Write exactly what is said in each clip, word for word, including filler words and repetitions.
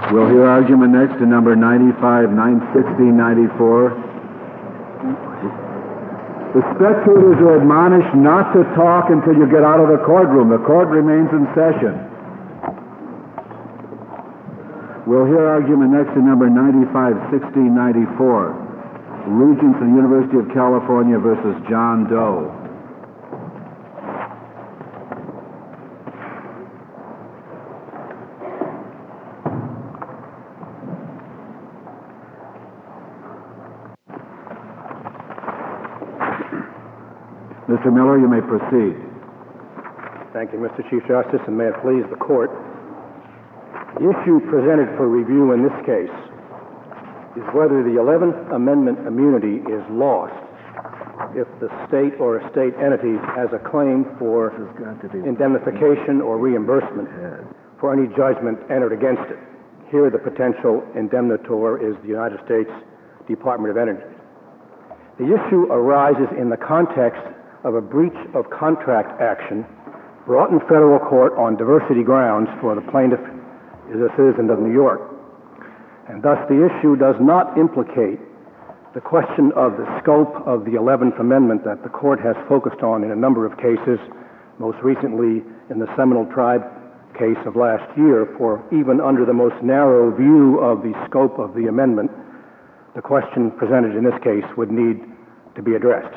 We'll hear argument next in number ninety-five, nine sixty, ninety-four. The spectators are admonished not to talk until you get out of the courtroom. The court remains in session. We'll hear argument next in number ninety-five, sixteen, ninety-four. Regents of the University of California versus John Doe. Mister Miller, you may proceed. Thank you, Mister Chief Justice, and may it please the court. The issue presented for review in this case is whether the eleventh Amendment immunity is lost if the state or a state entity has a claim for indemnification or reimbursement for any judgment entered against it. Here, the potential indemnitor is the United States Department of Energy. The issue arises in the context of a breach of contract action brought in federal court on diversity grounds, for the plaintiff is a citizen of New York. And thus the issue does not implicate the question of the scope of the eleventh Amendment that the court has focused on in a number of cases, most recently in the Seminole Tribe case of last year. For even under the most narrow view of the scope of the amendment, the question presented in this case would need to be addressed.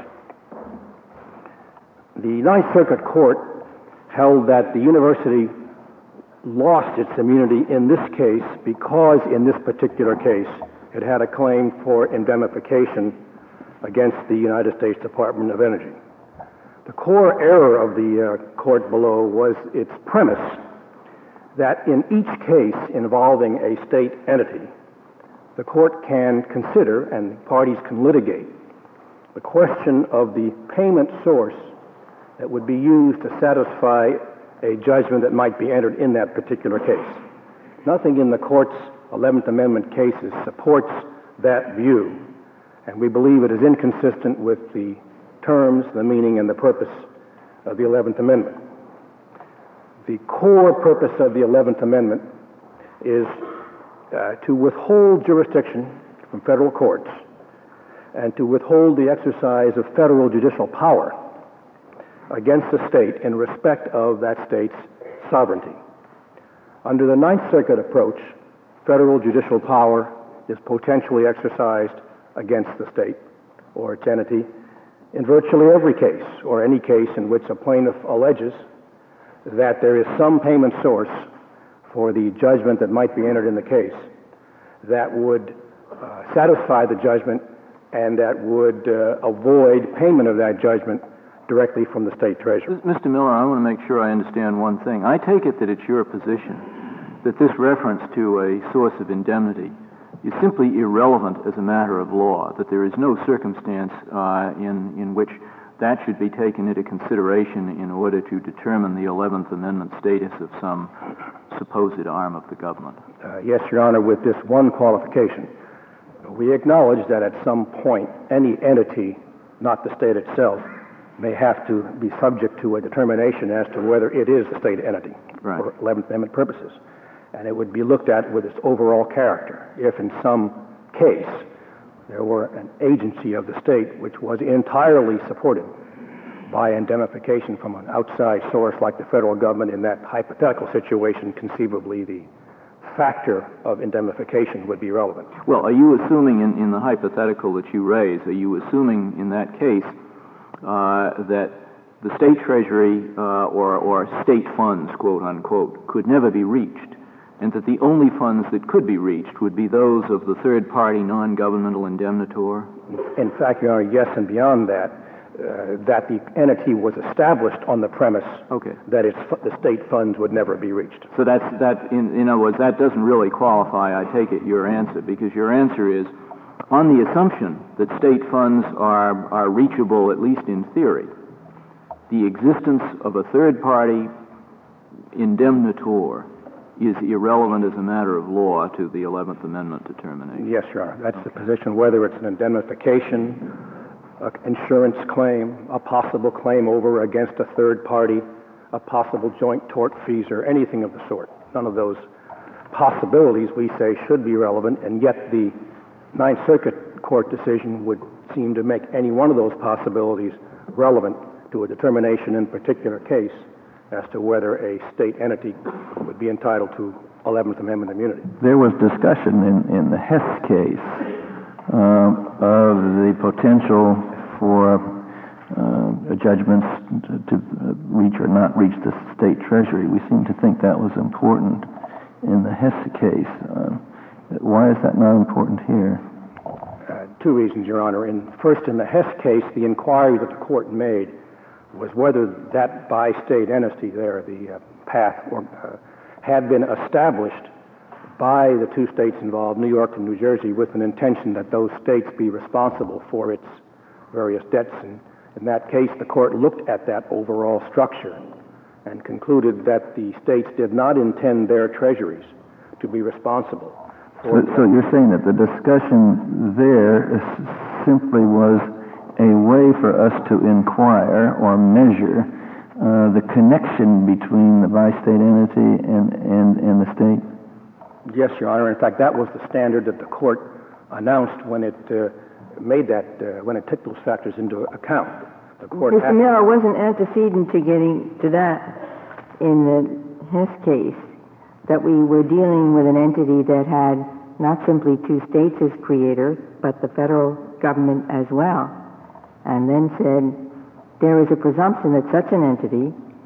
The Ninth Circuit Court held that the university lost its immunity in this case because in this particular case it had a claim for indemnification against the United States Department of Energy. The core error of the uh, court below was its premise that in each case involving a state entity, the court can consider and parties can litigate the question of the payment source that would be used to satisfy a judgment that might be entered in that particular case. Nothing in the court's eleventh Amendment cases supports that view, and we believe it is inconsistent with the terms, the meaning, and the purpose of the eleventh Amendment. The core purpose of the eleventh Amendment is uh, to withhold jurisdiction from federal courts and to withhold the exercise of federal judicial power against the state in respect of that state's sovereignty. Under the Ninth Circuit approach, federal judicial power is potentially exercised against the state or its entity in virtually every case, or any case in which a plaintiff alleges that there is some payment source for the judgment that might be entered in the case that would uh, satisfy the judgment and that would uh, avoid payment of that judgment directly from the state treasury. Mister Miller, I want to make sure I understand one thing. I take it that it's your position that this reference to a source of indemnity is simply irrelevant as a matter of law, that there is no circumstance uh, in, in which that should be taken into consideration in order to determine the eleventh Amendment status of some supposed arm of the government. Uh, yes, Your Honor, with this one qualification. We acknowledge that at some point any entity, not the state itself, may have to be subject to a determination as to whether it is a state entity right. for eleventh Amendment purposes. And it would be looked at with its overall character. If in some case there were an agency of the state which was entirely supported by indemnification from an outside source like the federal government, in that hypothetical situation, conceivably the factor of indemnification would be relevant. Well, are you assuming in, in the hypothetical that you raise, are you assuming in that case uh, that the state treasury uh, or, or state funds, quote unquote, could never be reached, and that the only funds that could be reached would be those of the third-party non-governmental indemnitor? In fact, Your Honor, yes, and beyond that, uh, that the entity was established on the premise okay. that its, the state funds would never be reached. So that's, that, in, in other words, that doesn't really qualify, I take it, your answer, because your answer is, on the assumption that state funds are, are reachable, at least in theory, the existence of a third-party indemnitor is irrelevant as a matter of law to the eleventh Amendment determination. Yes, Your Honor. That's the position, whether it's an indemnification, an insurance claim, a possible claim over against a third party, a possible joint tortfeasor, anything of the sort. None of those possibilities we say should be relevant, and yet the Ninth Circuit Court decision would seem to make any one of those possibilities relevant to a determination in a particular case as to whether a state entity would be entitled to eleventh Amendment immunity. There was discussion in, in the Hess case uh, of the potential for uh, judgments to, to reach or not reach the state treasury. We seem to think that was important in the Hess case. Uh, why is that not important here? Uh, two reasons, Your Honor. In, first, in the Hess case, the inquiry that the court made was whether that bi-state entity there, the uh, path, or, uh, had been established by the two states involved, New York and New Jersey, with an intention that those states be responsible for its various debts. And in that case, the court looked at that overall structure and concluded that the states did not intend their treasuries to be responsible. So, so you're saying that the discussion there simply was a way for us to inquire or measure uh, the connection between the bi-state entity and, and, and the state? Yes, Your Honor. In fact, that was the standard that the court announced when it uh, made that, uh, when it took those factors into account. The court Mister Miller wasn't antecedent to getting to that in the Hess case, that we were dealing with an entity that had not simply two states as creator, but the federal government as well, and then said there is a presumption that such an entity,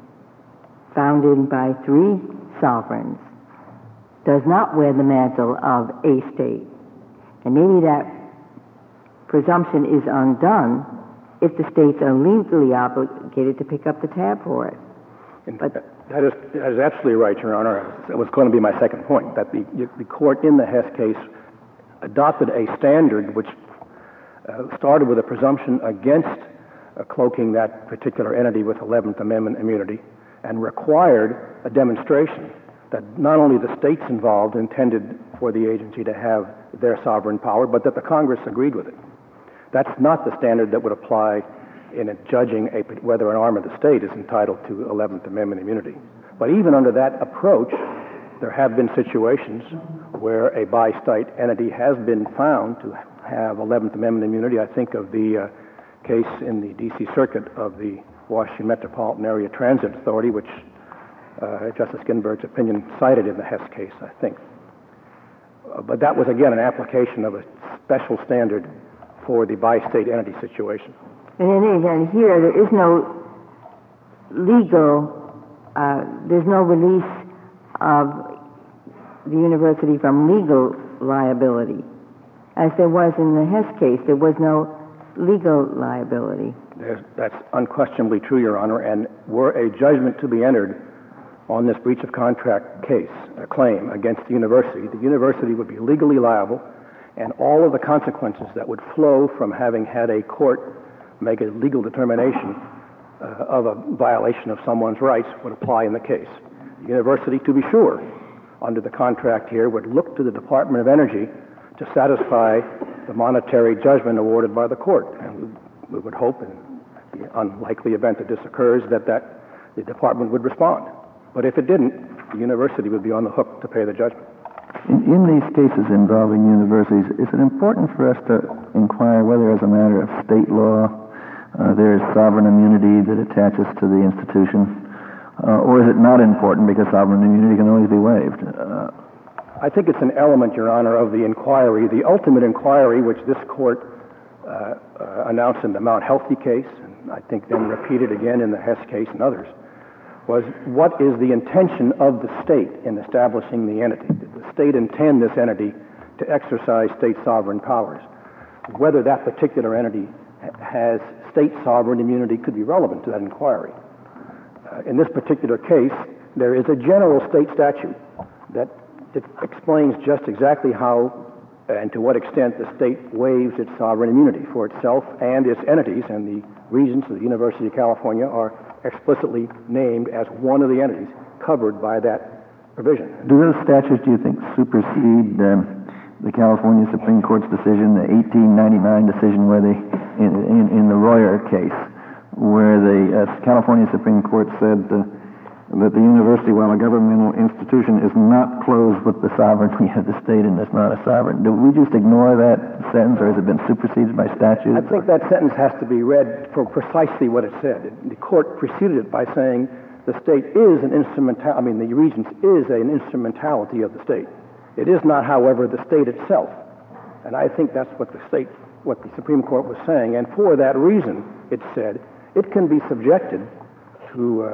founded by three sovereigns, does not wear the mantle of a state. And maybe that presumption is undone if the states are legally obligated to pick up the tab for it. But that is, that is absolutely right, Your Honor. That was going to be my second point, that the, the court in the Hess case adopted a standard which uh, started with a presumption against uh, cloaking that particular entity with eleventh Amendment immunity and required a demonstration that not only the states involved intended for the agency to have their sovereign power, but that the Congress agreed with it. That's not the standard that would apply in a judging a, whether an arm of the state is entitled to eleventh Amendment immunity. But even under that approach, there have been situations where a bi-state entity has been found to have eleventh Amendment immunity. I think of the uh, case in the D C Circuit of the Washington Metropolitan Area Transit Authority, which uh, Justice Ginsburg's opinion cited in the Hess case, I think. Uh, but that was, again, an application of a special standard for the bi-state entity situation. And in any event, here there is no legal, uh, there's no release of the university from legal liability. As there was in the Hess case, there was no legal liability. There's, that's unquestionably true, Your Honor, and were a judgment to be entered on this breach of contract case, a claim against the university, the university would be legally liable, and all of the consequences that would flow from having had a court make a legal determination uh, of a violation of someone's rights would apply in the case. The university, to be sure, under the contract here, would look to the Department of Energy to satisfy the monetary judgment awarded by the court. And we would hope, in the unlikely event that this occurs, that, that the department would respond. But if it didn't, the university would be on the hook to pay the judgment. In, in these cases involving universities, is it important for us to inquire whether, as a matter of state law, uh, there is sovereign immunity that attaches to the institution, uh, or is it not important because sovereign immunity can always be waived? Uh, I think it's an element, Your Honor, of the inquiry, the ultimate inquiry, which this court uh, uh, announced in the Mount Healthy case, and I think then repeated again in the Hess case and others, was what is the intention of the state in establishing the entity? Did the state intend this entity to exercise state sovereign powers? Whether that particular entity has state sovereign immunity could be relevant to that inquiry. Uh, in this particular case, there is a general state statute that it explains just exactly how and to what extent the state waives its sovereign immunity for itself and its entities, and the regents of the University of California are explicitly named as one of the entities covered by that provision. Do those statutes, do you think, supersede um, the California Supreme Court's decision, the eighteen ninety-nine decision where they, in, in, in the Royer case, where the uh, California Supreme Court said uh, that the university, while a governmental institution, is not closed with the sovereignty of the state and is not a sovereign. Do we just ignore that sentence, or has it been superseded by statute? I think that sentence has to be read for precisely what it said. The court preceded it by saying the state is an instrumental, I mean, the regents is an instrumentality of the state. It is not, however, the state itself. And I think that's what the state, what the Supreme Court was saying. And for that reason, it said, it can be subjected to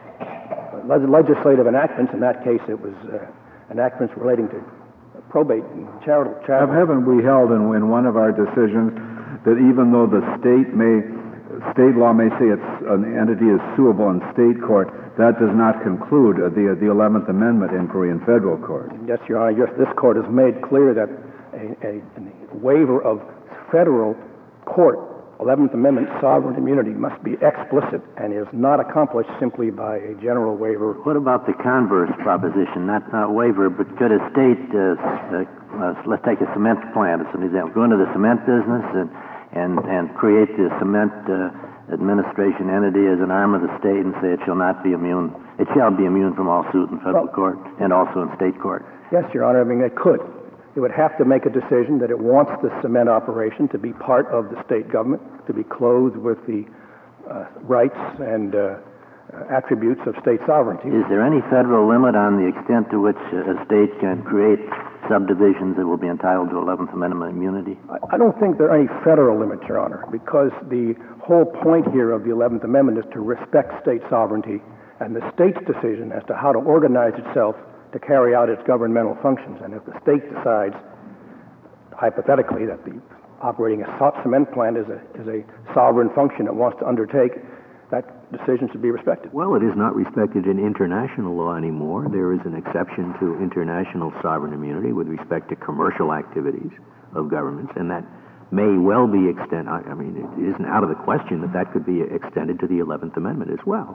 uh, legislative enactments. In that case, it was uh, enactments relating to probate and charitable. charitable. Haven't we held in, in one of our decisions that even though the state may, state law may say it's an entity is suable in state court, that does not conclude uh, the the eleventh Amendment inquiry in federal court? Yes, Your Honor. Yes, this court has made clear that a, a, a waiver of federal court eleventh Amendment sovereign immunity must be explicit and is not accomplished simply by a general waiver. What about the converse proposition? Not not waiver, but could a state, uh, uh, let's take a cement plant as an example, go into the cement business and and and create the cement uh, administration entity as an arm of the state and say it shall not be immune, it shall be immune from all suit in federal well, court and also in state court? Yes, Your Honor. I mean, it could. It would have to make a decision that it wants the cement operation to be part of the state government, to be clothed with the uh, rights and uh, attributes of state sovereignty. Is there any federal limit on the extent to which a state can create subdivisions that will be entitled to eleventh Amendment immunity? I, I don't think there are any federal limits, Your Honor, because the whole point here of the eleventh Amendment is to respect state sovereignty and the state's decision as to how to organize itself to carry out its governmental functions. And if the state decides, hypothetically, that the operating a cement plant is a, is a sovereign function it wants to undertake, that decision should be respected. Well, it is not respected in international law anymore. There is an exception to international sovereign immunity with respect to commercial activities of governments, and that may well be extended. I mean, it isn't out of the question that that could be extended to the eleventh Amendment as well.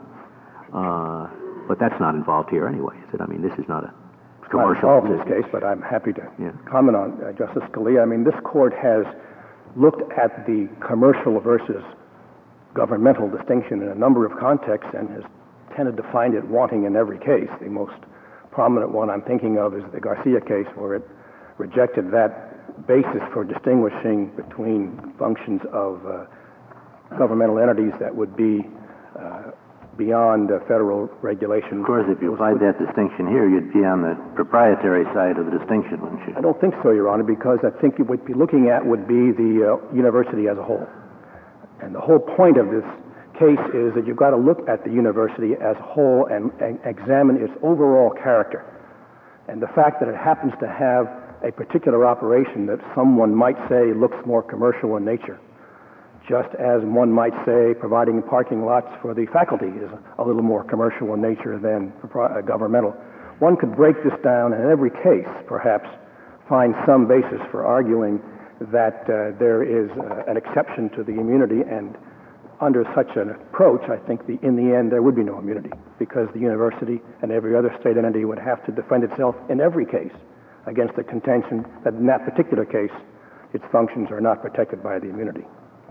Uh, But that's not involved here anyway, is it? I mean, this is not a commercial... Not involved in this case, but I'm happy to yeah. comment on uh, Justice Scalia. I mean, this court has looked at the commercial versus governmental distinction in a number of contexts and has tended to find it wanting in every case. The most prominent one I'm thinking of is the Garcia case, where it rejected that basis for distinguishing between functions of uh, governmental entities that would be uh, beyond uh, federal regulation. Of course, if you applied that distinction here, you'd be on the proprietary side of the distinction, wouldn't you? I don't think so, Your Honor, because I think you would be looking at would be the uh, university as a whole. And the whole point of this case is that you've got to look at the university as a whole and, and examine its overall character. And the fact that it happens to have a particular operation that someone might say looks more commercial in nature, just as one might say providing parking lots for the faculty is a little more commercial in nature than governmental. One could break this down and in every case, perhaps, find some basis for arguing that uh, there is uh, an exception to the immunity, and under such an approach, I think the, in the end there would be no immunity, because the university and every other state entity would have to defend itself in every case against the contention that in that particular case its functions are not protected by the immunity.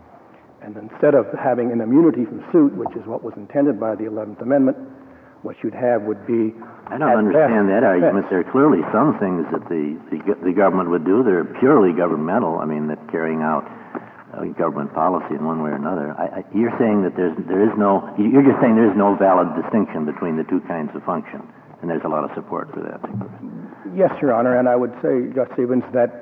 And instead of having an immunity from suit, which is what was intended by the eleventh Amendment, what you'd have would be... I don't understand that argument. There are clearly some things that the, the, the government would do that are purely governmental. I mean, that carrying out uh, government policy in one way or another. I, I, you're saying that there's, there is no... You're just saying there is no valid distinction between the two kinds of function, and there's a lot of support for that. Yes, Your Honor, and I would say, Justice Stevens, that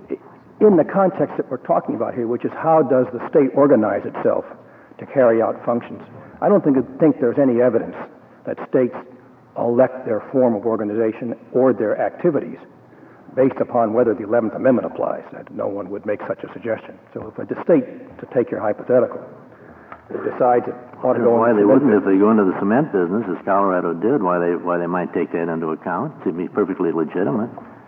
in the context that we're talking about here, which is how does the state organize itself to carry out functions, I don't think, think there's any evidence that states elect their form of organization or their activities based upon whether the eleventh Amendment applies. That no one would make such a suggestion. So if the state, to take your hypothetical, decides it ought to go why into they wouldn't business, if they go into the cement business, as Colorado did, why they why they might take that into account. It'd be perfectly legitimate.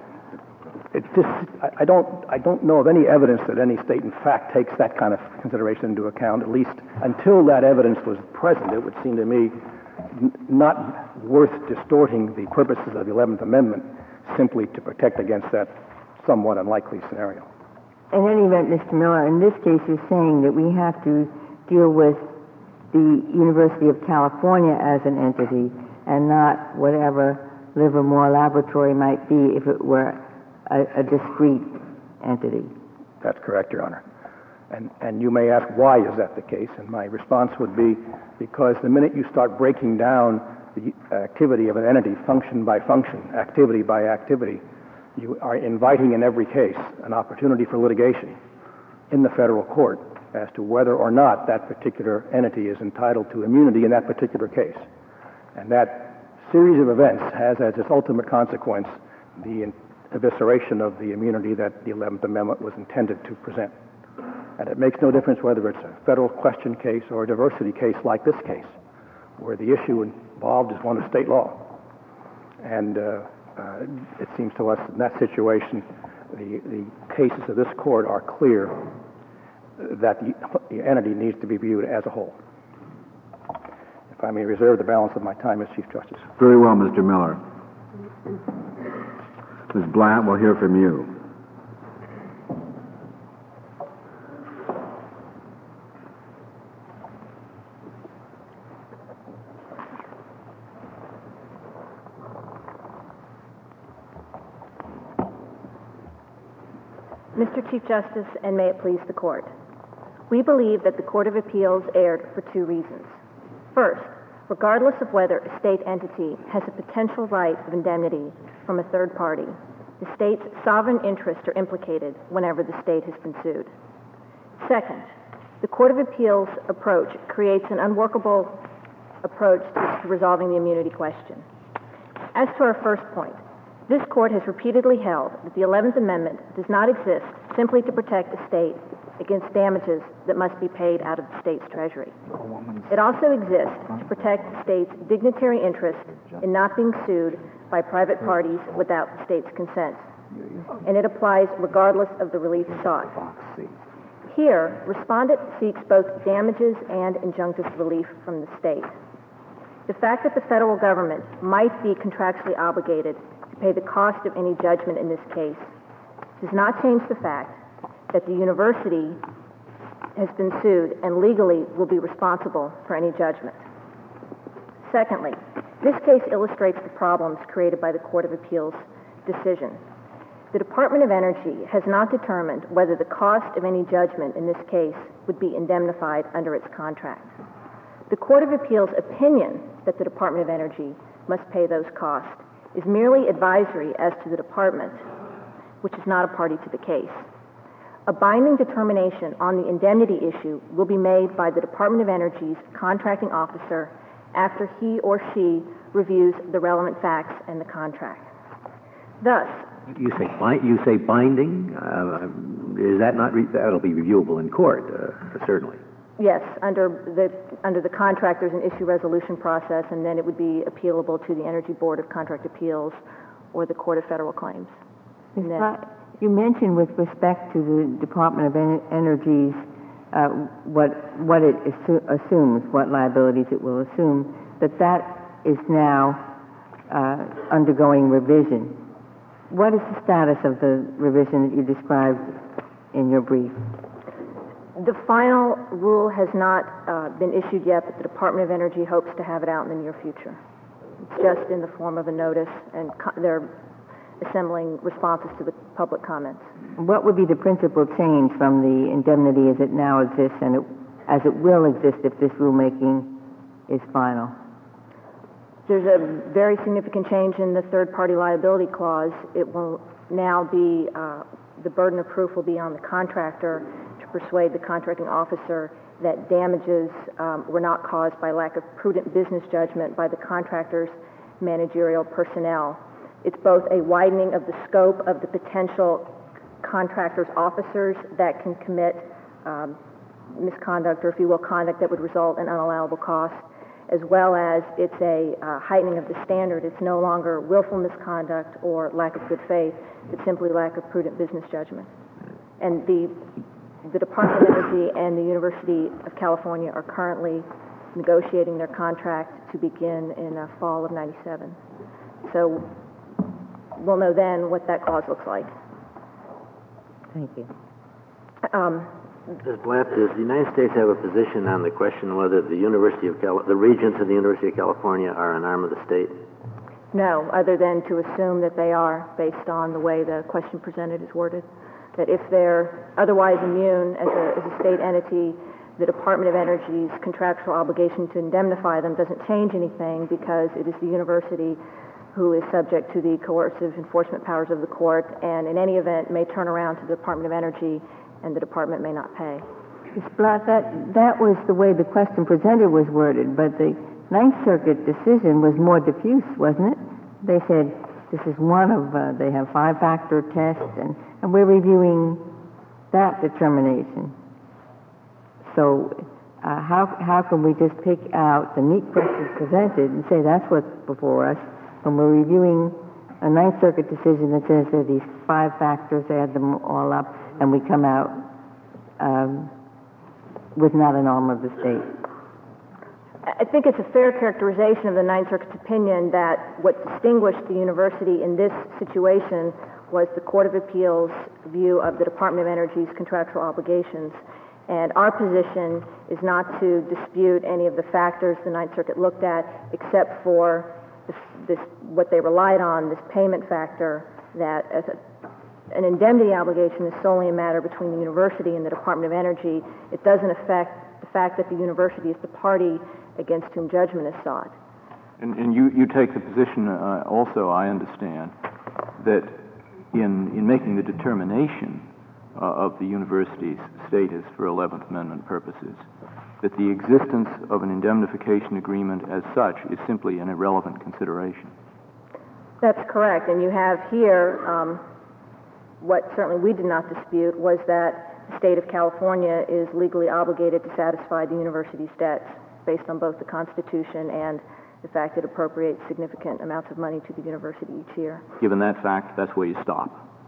It's just, I, I don't I don't know of any evidence that any state in fact takes that kind of consideration into account. At least until that evidence was present, it would seem to me n- not worth distorting the purposes of the eleventh Amendment simply to protect against that somewhat unlikely scenario. In any event, Mister Miller, in this case you're saying that we have to deal with the University of California as an entity, and not whatever Livermore Laboratory might be if it were a, a discrete entity. That's correct, Your Honor. And, and you may ask, why is that the case? And my response would be, because the minute you start breaking down the activity of an entity function by function, activity by activity, you are inviting in every case an opportunity for litigation in the federal court as to whether or not that particular entity is entitled to immunity in that particular case. And that series of events has as its ultimate consequence the evisceration of the immunity that the eleventh Amendment was intended to present. And it makes no difference whether it's a federal question case or a diversity case like this case, where the issue involved is one of state law. And uh, uh, it seems to us in that situation, the, the cases of this court are clear that the, the entity needs to be viewed as a whole. If I may reserve the balance of my time as Chief Justice. Very well, Mister Miller. Miz Blatt, we'll hear from you. Mister Chief Justice, and may it please the Court, we believe that the Court of Appeals erred for two reasons. First, regardless of whether a state entity has a potential right of indemnity from a third party, the state's sovereign interests are implicated whenever the state has been sued. Second, the Court of Appeals approach creates an unworkable approach to resolving the immunity question. As to our first point, this Court has repeatedly held that the eleventh Amendment does not exist simply to protect the state against damages that must be paid out of the state's treasury. It also exists to protect the state's dignitary interest in not being sued by private parties without the state's consent, and it applies regardless of the relief sought. Here, respondent seeks both damages and injunctive relief from the state. The fact that the federal government might be contractually obligated to pay the cost of any judgment in this case does not change the fact that the university has been sued and legally will be responsible for any judgment. Secondly, this case illustrates the problems created by the Court of Appeals decision. The Department of Energy has not determined whether the cost of any judgment in this case would be indemnified under its contract. The Court of Appeals' opinion that the Department of Energy must pay those costs is merely advisory as to the department, which is not a party to the case. A binding determination on the indemnity issue will be made by the Department of Energy's contracting officer after he or she reviews the relevant facts and the contract. Thus, you say bi- you say binding. Uh, is that not re- that'll be reviewable in court? Uh, certainly. Yes, under the under the contract, there's an issue resolution process, and then it would be appealable to the Energy Board of Contract Appeals or the Court of Federal Claims. You mentioned with respect to the Department of En- Energy's uh, what what it assu- assumes, what liabilities it will assume, that that is now uh, undergoing revision. What is the status of the revision that you described in your brief? The final rule has not uh, been issued yet, but the Department of Energy hopes to have it out in the near future. It's just in the form of a notice, and co- they're assembling responses to the public comments. What would be the principal change from the indemnity as it now exists and it, as it will exist if this rulemaking is final? There's a very significant change in the third-party liability clause. It will now be, uh, the burden of proof will be on the contractor to persuade the contracting officer that damages um, were not caused by lack of prudent business judgment by the contractor's managerial personnel. It's both a widening of the scope of the potential contractor's officers that can commit um, misconduct, or if you will, conduct that would result in unallowable costs, as well as it's a uh, heightening of the standard. It's no longer willful misconduct or lack of good faith. It's simply lack of prudent business judgment. And the the Department of Energy and the University of California are currently negotiating their contract to begin in uh, fall of ninety-seven. So we'll know then what that clause looks like. Thank you. Um, Miz Blatt, does the United States have a position on the question whether the University of Cal- the Regents of the University of California are an arm of the state? No, other than to assume that they are, based on the way the question presented is worded. That if they're otherwise immune as a, as a state entity, the Department of Energy's contractual obligation to indemnify them doesn't change anything because it is the university who is subject to the coercive enforcement powers of the court, and in any event may turn around to the Department of Energy and the department may not pay. Miz Blatt, that, that was the way the question presented was worded, but the Ninth Circuit decision was more diffuse, wasn't it? They said this is one of, uh, they have five-factor tests, and, and we're reviewing that determination. So uh, how, how can we just pick out the neat questions presented and say that's what's before us when we're reviewing a Ninth Circuit decision that says there are these five factors, add them all up, and we come out um, with not an arm of the state? I think it's a fair characterization of the Ninth Circuit's opinion that what distinguished the university in this situation was the Court of Appeals' view of the Department of Energy's contractual obligations. And our position is not to dispute any of the factors the Ninth Circuit looked at, except for this, this what they relied on, this payment factor, that as a, an indemnity obligation is solely a matter between the university and the Department of Energy. It doesn't affect the fact that the university is the party against whom judgment is sought. And, and you, you take the position uh, also, I understand, that in, in making the determination uh, of the university's status for eleventh Amendment purposes, that the existence of an indemnification agreement as such is simply an irrelevant consideration. That's correct. And you have here, um, what certainly we did not dispute was that the state of California is legally obligated to satisfy the university's debts based on both the Constitution and the fact it appropriates significant amounts of money to the university each year. Given that fact, that's where you stop,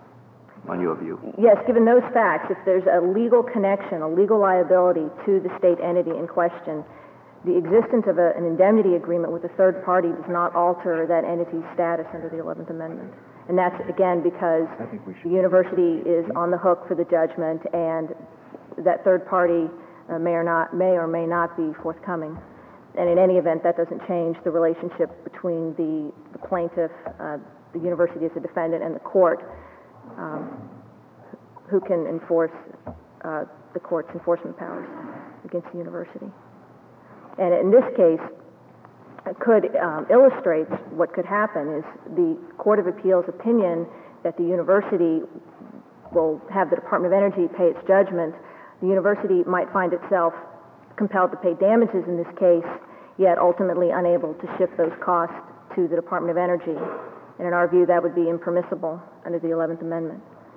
on your view. Yes, given those facts, if there's a legal connection, a legal liability to the state entity in question, the existence of a, an indemnity agreement with a third party does not alter that entity's status under the eleventh Amendment. And that's, again, because the university is on the hook for the judgment, and that third party uh, may or not, may or may not be forthcoming. And in any event, that doesn't change the relationship between the, the plaintiff, uh, the university as a defendant, and the court, um, who can enforce uh, the court's enforcement powers against the university. And in this case, it could um, illustrate what could happen is the Court of Appeals' opinion that the university will have the Department of Energy pay its judgment. The university might find itself compelled to pay damages in this case, yet ultimately unable to shift those costs to the Department of Energy. And in our view, that would be impermissible under the eleventh Amendment.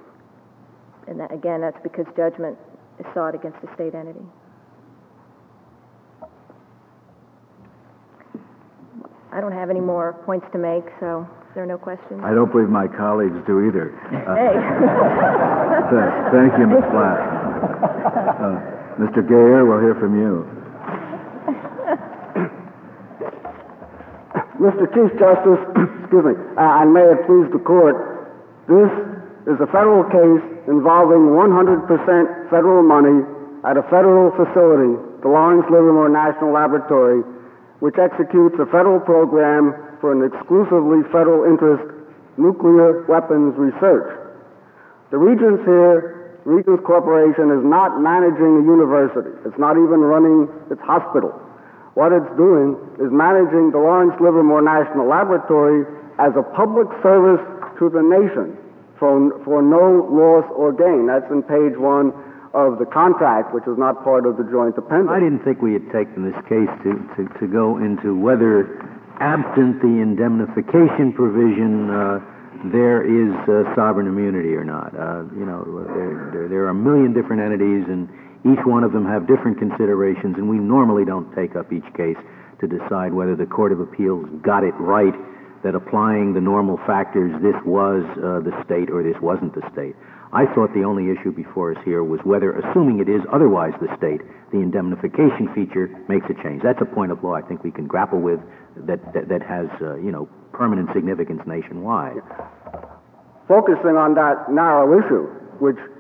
And that, again, that's because judgment is sought against a state entity. I don't have any more points to make, so if there are no questions. I don't believe my colleagues do either. Uh, Hey. Thank you, Miz Blatt. Uh, Mister Gayer, we'll hear from you. Mister Chief Justice, excuse me, uh, and may it please the court, this is a federal case involving one hundred percent federal money at a federal facility, the Lawrence Livermore National Laboratory, which executes a federal program for an exclusively federal interest nuclear weapons research. The Regents here, Regents Corporation, is not managing a university. It's not even running its hospital. What it's doing is managing the Lawrence Livermore National Laboratory as a public service to the nation for, for no loss or gain. That's in page one of the contract, which is not part of the joint appendix. I didn't think we had taken this case to, to, to go into whether, absent the indemnification provision, uh, there is uh, sovereign immunity or not. Uh, you know, there, there, there are a million different entities, and each one of them have different considerations, and we normally don't take up each case to decide whether the Court of Appeals got it right, that applying the normal factors, this was uh, the state or this wasn't the state. I thought the only issue before us here was whether, assuming it is otherwise the state, the indemnification feature makes a change. That's a point of law I think we can grapple with that, that, that has, uh, you know, permanent significance nationwide. Focusing on that narrow issue, which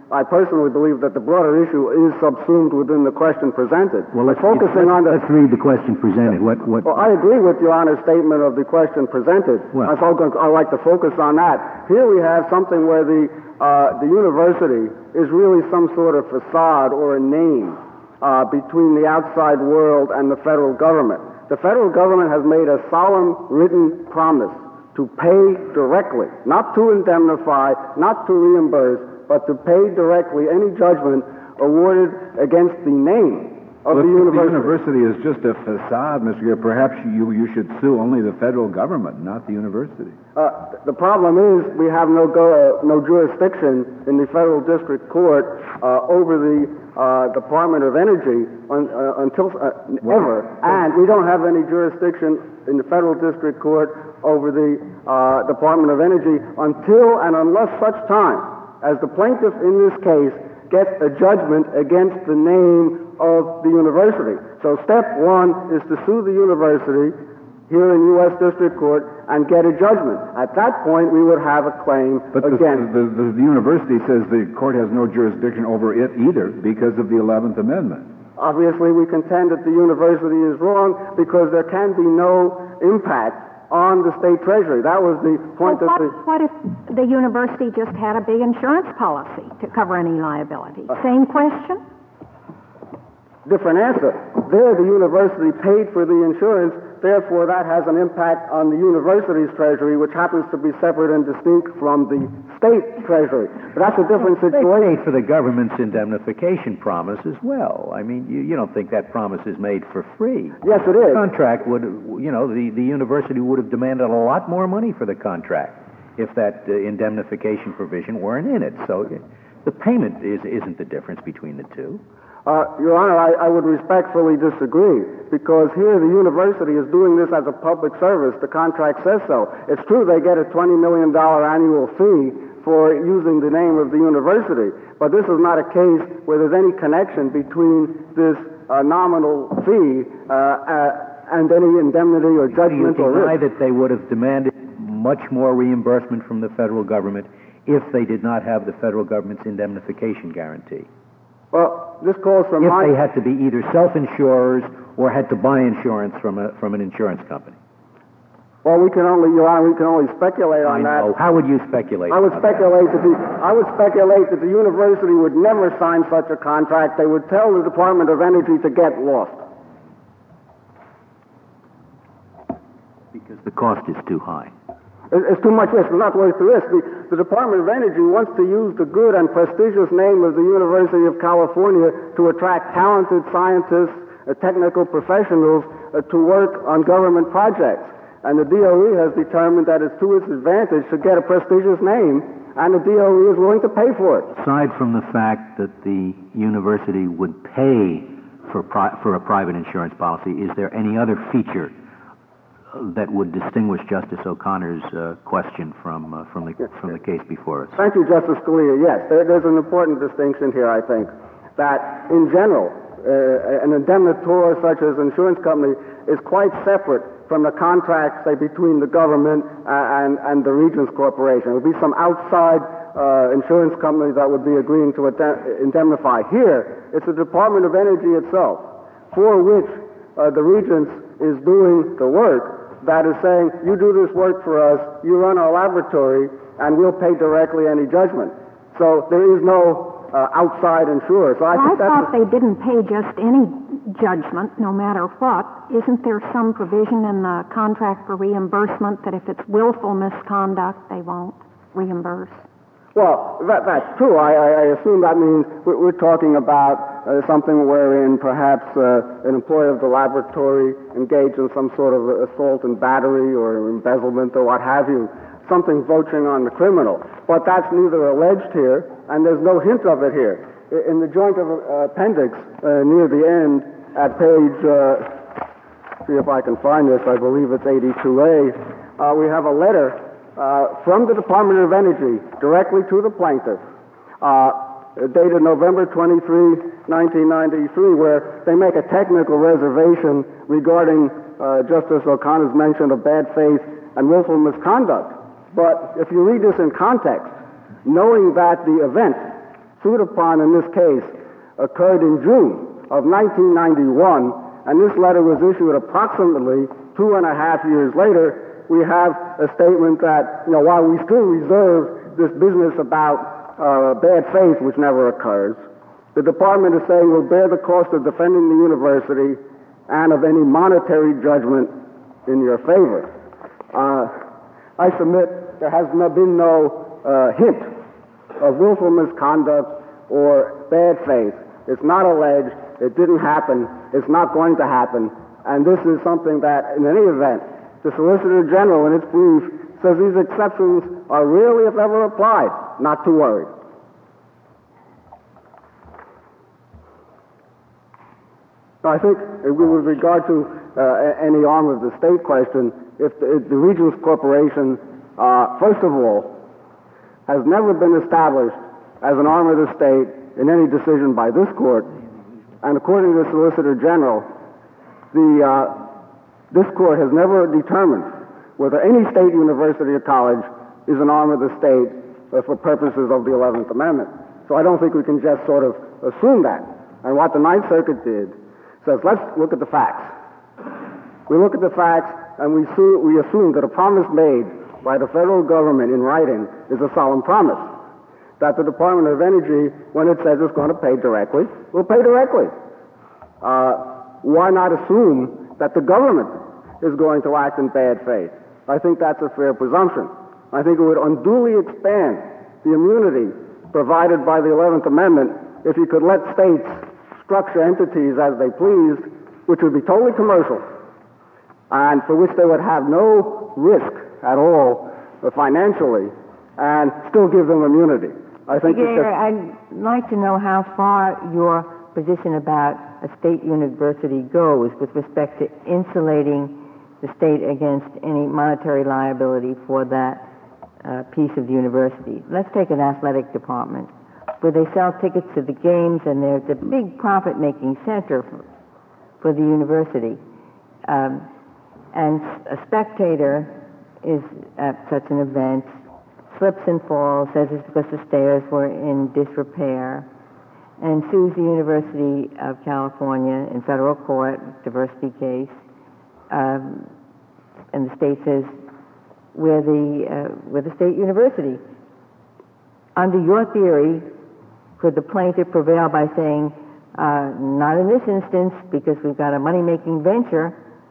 I personally believe that the broader issue is subsumed within the question presented. Well, let's, focusing let's, on the, let's read the question presented. What, what? Well, I agree with Your Honor's statement of the question presented. Well, I'd like to focus on that. Here we have something where the, uh, the university is really some sort of facade or a name uh, between the outside world and the federal government. The federal government has made a solemn written promise to pay directly, not to indemnify, not to reimburse, but to pay directly any judgment awarded against the name of well, the university. The university is just a facade, Mister Gibb. Perhaps you, you should sue only the federal government, not the university. Uh, the problem is we have no, go, uh, no jurisdiction in the federal district court uh, over the uh, Department of Energy un, uh, until uh, ever, and we don't have any jurisdiction in the federal district court over the uh, Department of Energy until and unless such time as the plaintiff in this case gets a judgment against the name of the university. So step one is to sue the university here in U S District Court and get a judgment. At that point, we would have a claim but the, against... the, the, the university says the court has no jurisdiction over it either because of the eleventh Amendment. Obviously, we contend that the university is wrong because there can be no impact on the state treasury. That was the point well, of what, the... What if the university just had a big insurance policy to cover any liability? Same question? Different answer. There, the university paid for the insurance, therefore that has an impact on the university's treasury, which happens to be separate and distinct from the state treasury. But that's a different They situation. paid for the government's indemnification promise as well. I mean, you, you don't think that promise is made for free. Yes, it is. The contract would, you know, the, the university would have demanded a lot more money for the contract if that uh, indemnification provision weren't in it. So uh, the payment is, isn't the difference between the two. Uh, Your Honor, I, I would respectfully disagree, because here the university is doing this as a public service. The contract says so. It's true they get a twenty million dollars annual fee for using the name of the university, but this is not a case where there's any connection between this uh, nominal fee uh, uh, and any indemnity or judgment Do you or deny risk. that they would have demanded much more reimbursement from the federal government if they did not have the federal government's indemnification guarantee? Well, this calls for If my... they had to be either self-insurers or had to buy insurance from a, from an insurance company. Well, we can only, Your Honor, we can only speculate on I that. know. How would you speculate? I would on speculate that the I would speculate that the university would never sign such a contract. They would tell the Department of Energy to get lost. Because the cost is too high. It's too much risk. It's not worth the risk. The, the Department of Energy wants to use the good and prestigious name of the University of California to attract talented scientists, uh, technical professionals uh, to work on government projects. And the D O E has determined that it's to its advantage to get a prestigious name, and the D O E is willing to pay for it. Aside from the fact that the university would pay for, pri- for a private insurance policy, is there any other feature that would distinguish Justice O'Connor's uh, question from uh, from the from the case before us? Thank you, Justice Scalia. Yes, there, there's an important distinction here, I think, that in general, uh, an indemnitor such as an insurance company is quite separate from the contract, say, between the government uh, and, and the Regents Corporation. It would be some outside uh, insurance company that would be agreeing to indemnify. Here, it's the Department of Energy itself, for which uh, the Regents is doing the work, that is saying, you do this work for us, you run our laboratory, and we'll pay directly any judgment. So there is no uh, outside insurer. So I, well, think I that's thought a, they didn't pay just any judgment, no matter what. Isn't there some provision in the contract for reimbursement that if it's willful misconduct, they won't reimburse? Well, that, that's true. I, I, I assume that means we're, we're talking about uh, something wherein perhaps uh, an employee of the laboratory engaged in some sort of assault and battery or embezzlement or what have you, something verging on the criminal. But that's neither alleged here, and there's no hint of it here. In the joint uh, appendix uh, near the end at page, uh, see if I can find this, I believe it's eighty-two A, uh, we have a letter Uh, from the Department of Energy directly to the plaintiff, uh, dated November twenty-third, nineteen ninety-three, where they make a technical reservation regarding uh, Justice O'Connor's mention of bad faith and willful misconduct. But if you read this in context, knowing that the event sued upon in this case occurred in June of nineteen ninety-one, and this letter was issued approximately two and a half years later. We have a statement that, you know, while we still reserve this business about uh, bad faith, which never occurs, the department is saying we'll bear the cost of defending the university and of any monetary judgment in your favor. Uh, I submit there has no, been no uh, hint of willful misconduct or bad faith. It's not alleged. It didn't happen. It's not going to happen. And this is something that, in any event, the Solicitor General, in its brief, says these exceptions are rarely, if ever, applied. Not to worry. I think, with regard to uh, any arm of the state question, if the, if the Regents Corporation, uh, first of all, has never been established as an arm of the state in any decision by this court, and according to the Solicitor General, the, uh, this court has never determined whether any state university or college is an arm of the state uh, for purposes of the eleventh Amendment. So I don't think we can just sort of assume that. And what the Ninth Circuit did says, let's look at the facts. We look at the facts, and we, su- we assume that a promise made by the federal government in writing is a solemn promise. That the Department of Energy, when it says it's going to pay directly, will pay directly. Uh, why not assume that the government is going to act in bad faith? I think that's a fair presumption. I think it would unduly expand the immunity provided by the eleventh Amendment if you could let states structure entities as they pleased, which would be totally commercial, and for which they would have no risk at all uh, financially, and still give them immunity. I think Gator, I'd like to know how far your position about a state university goes with respect to insulating the state against any monetary liability for that uh, piece of the university. Let's take an athletic department where they sell tickets to the games, and they're the big profit-making center for, for the university. Um, and a spectator is at such an event, slips and falls, says it's because the stairs were in disrepair, and sues the University of California in federal court, diversity case, um, and the state says, we're the, uh, we're the state university. Under your theory, could the plaintiff prevail by saying, uh, not in this instance, because we've got a money-making venture,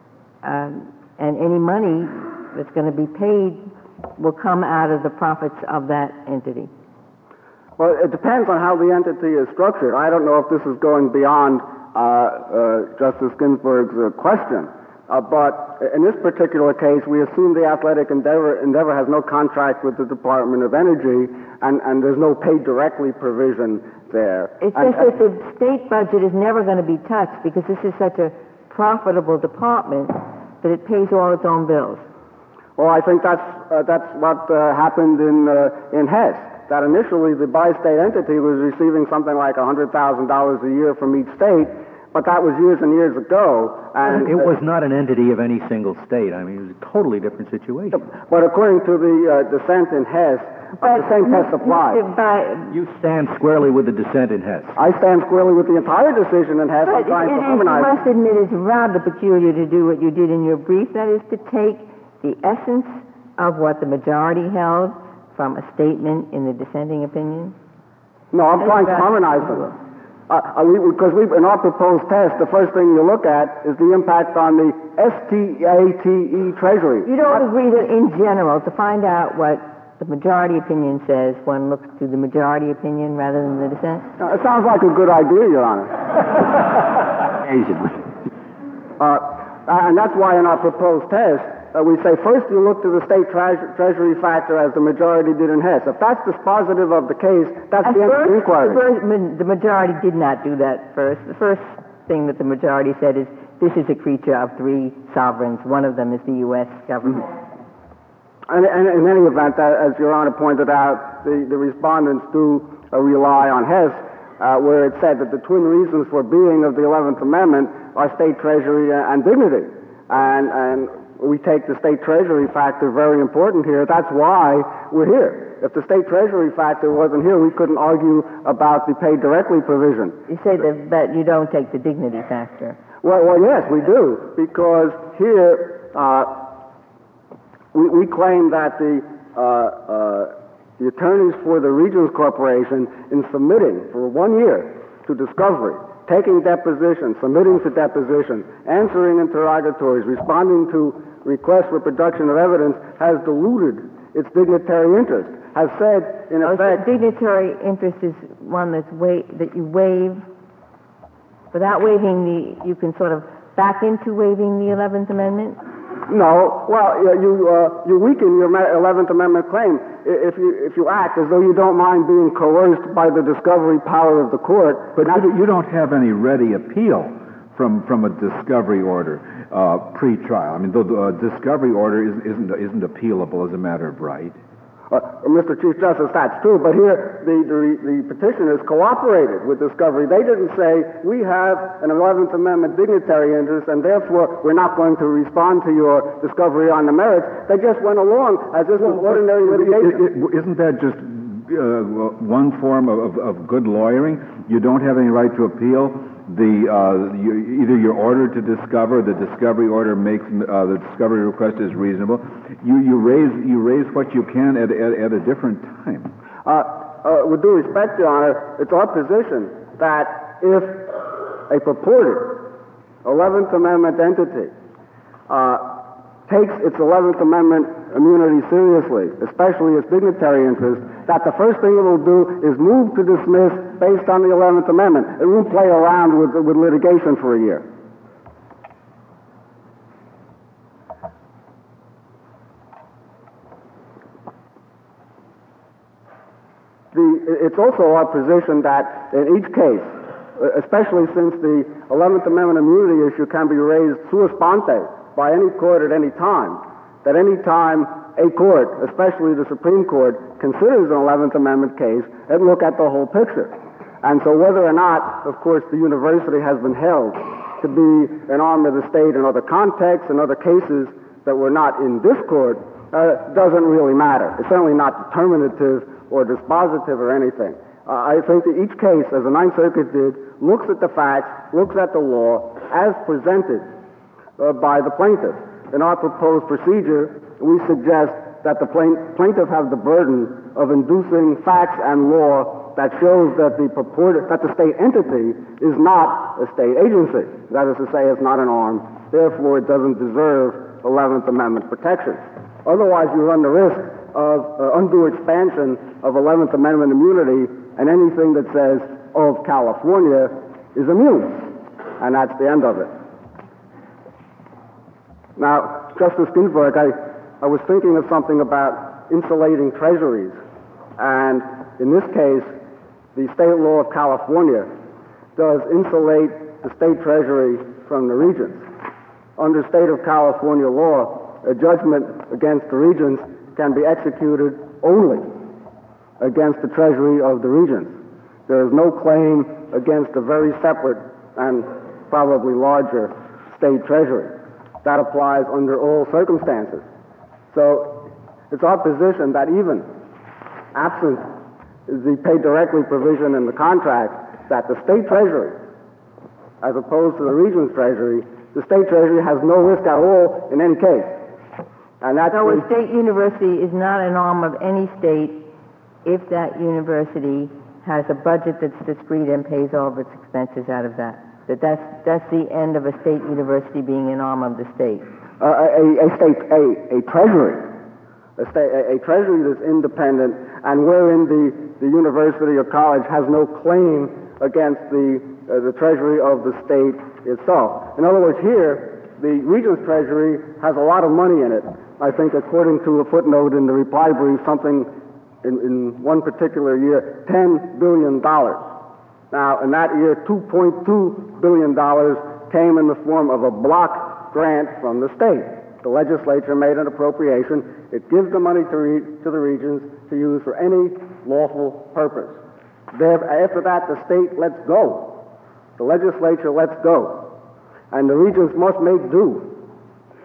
um, and any money that's going to be paid will come out of the profits of that entity? Well, it depends on how the entity is structured. I don't know if this is going beyond uh, uh, Justice Ginsburg's uh, question, uh, but in this particular case, we assume the athletic endeavor, endeavor has no contract with the Department of Energy, and, and there's no paid directly provision there. It's and, just that the state budget is never going to be touched because this is such a profitable department that it pays all its own bills. Well, I think that's uh, that's what uh, happened in uh, in Hess. That initially the bi-state entity was receiving something like one hundred thousand dollars a year from each state, but that was years and years ago. And it was not an entity of any single state. I mean, it was a totally different situation. But according to the uh, dissent in Hess, uh, the same test applies. You stand squarely with the dissent in Hess. I stand squarely with the entire decision in Hess. But I'm trying it, to it, harmonize. you must admit it's rather peculiar to do what you did in your brief, that is to take the essence of what the majority held from a statement in the dissenting opinion? No, I'm trying to harmonize them. Uh, we, because we, in our proposed test, the first thing you look at is the impact on the S T A T E Treasury. You don't agree that in general, to find out what the majority opinion says, one looks to the majority opinion rather than the dissent? Uh, it sounds like a good idea, Your Honor. Occasionally. Uh, and that's why in our proposed test, Uh, we say first you look to the state tre- treasury factor as the majority did in Hess. If that's dispositive of the case, that's At the end of first, the inquiry. The, first, the majority did not do that first. The first thing that the majority said is this is a creature of three sovereigns. One of them is the U S government. And, and in any event, uh, as Your Honor pointed out, the, the respondents do uh, rely on Hess, uh, where it said that the twin reasons for being of the eleventh Amendment are state treasury and dignity. And, and we take the state treasury factor very important here. That's why we're here. If the state treasury factor wasn't here, we couldn't argue about the paid directly provision. You say that, but you don't take the dignity factor. Well, well yes, we do, because here uh, we, we claim that the uh, uh, the attorneys for the Regions Corporation, in submitting for one year to discovery, taking depositions, submitting to deposition, answering interrogatories, responding to requests for production of evidence, has diluted its dignitary interest, has said, in Oh, so effect... dignitary interest is one that's wa- that you waive. Without waiving the, you can sort of back into waiving the eleventh Amendment? No. Well, you you, uh, you weaken your eleventh Amendment claim if you if you act as though you don't mind being coerced by the discovery power of the court. But you, you don't have any ready appeal from from a discovery order uh, pre-trial. I mean, the, the uh, discovery order isn't isn't isn't appealable as a matter of right. Uh, Mister Chief Justice, that's true, but here the, the, the petitioners cooperated with discovery. They didn't say, we have an eleventh Amendment dignitary interest, and therefore we're not going to respond to your discovery on the merits. They just went along as if it was ordinary litigation. It, it, isn't that just uh, one form of, of, of good lawyering? You don't have any right to appeal. The uh, you, either you're ordered to discover, the discovery order makes uh, the discovery request is reasonable. You you raise you raise what you can at at, at a different time. Uh, uh, with due respect, Your Honor, it's our position that if a purported eleventh Amendment entity uh, takes its eleventh Amendment immunity seriously, especially its dignitary interest, that the first thing it will do is move to dismiss based on the eleventh Amendment. It won't play around with, with litigation for a year. The, it's also our position that in each case, especially since the eleventh Amendment immunity issue can be raised sua sponte by any court at any time, that any time a court, especially the Supreme Court, considers an eleventh Amendment case, it look at the whole picture. And so whether or not, of course, the university has been held to be an arm of the state in other contexts and other cases that were not in this court, uh, doesn't really matter. It's certainly not determinative or dispositive or anything. Uh, I think that each case, as the Ninth Circuit did, looks at the facts, looks at the law as presented uh, by the plaintiff. In our proposed procedure, we suggest that the plaintiff have the burden of inducing facts and law that shows that the purported, that the state entity is not a state agency. That is to say, it's not an arm. Therefore, it doesn't deserve eleventh Amendment protection. Otherwise, you run the risk of uh, undue expansion of eleventh Amendment immunity, and anything that says of California is immune. And that's the end of it. Now, Justice Ginsburg, I, I was thinking of something about insulating treasuries. And in this case, the state law of California does insulate the state treasury from the regions. Under state of California law, a judgment against the regions can be executed only against the treasury of the regions. There is no claim against a very separate and probably larger state treasury. That applies under all circumstances. So it's our position that even absent the paid directly provision in the contract, that the state treasury, as opposed to the region's treasury, the state treasury has no risk at all in any case. And that's so a state university is not an arm of any state if that university has a budget that's discrete and pays all of its expenses out of that. That that's, that's the end of a state university being an arm of the state. Uh, a, a state, a, a treasury, a, state, a, a treasury that's independent and wherein the, the university or college has no claim against the, uh, the treasury of the state itself. In other words, here, the region's treasury has a lot of money in it. I think according to a footnote in the reply brief, something in, in one particular year, ten billion dollars. Now, in that year, two point two billion dollars came in the form of a block grant from the state. The legislature made an appropriation. It gives the money to, re- to the regions to use for any lawful purpose. There, after that, the state lets go. The legislature lets go. And the regions must make do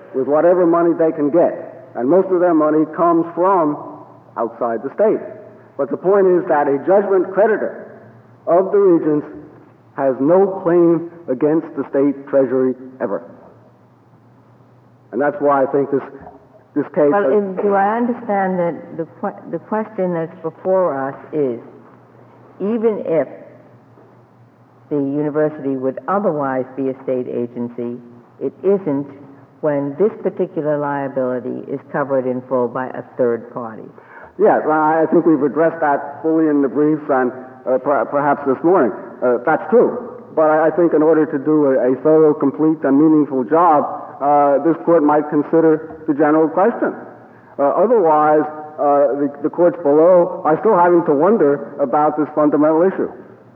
with whatever money they can get. And most of their money comes from outside the state. But the point is that a judgment creditor of the Regents has no claim against the state treasury ever. And that's why I think this, this case... Well, has, if, do I understand that the, que- the question that's before us is, even if the university would otherwise be a state agency, it isn't when this particular liability is covered in full by a third party. Yes, I think we've addressed that fully in the briefs and uh, per- perhaps this morning. Uh, that's true. But I think in order to do a, a thorough, complete, and meaningful job, uh, this court might consider the general question. Uh, otherwise, uh, the, the courts below are still having to wonder about this fundamental issue.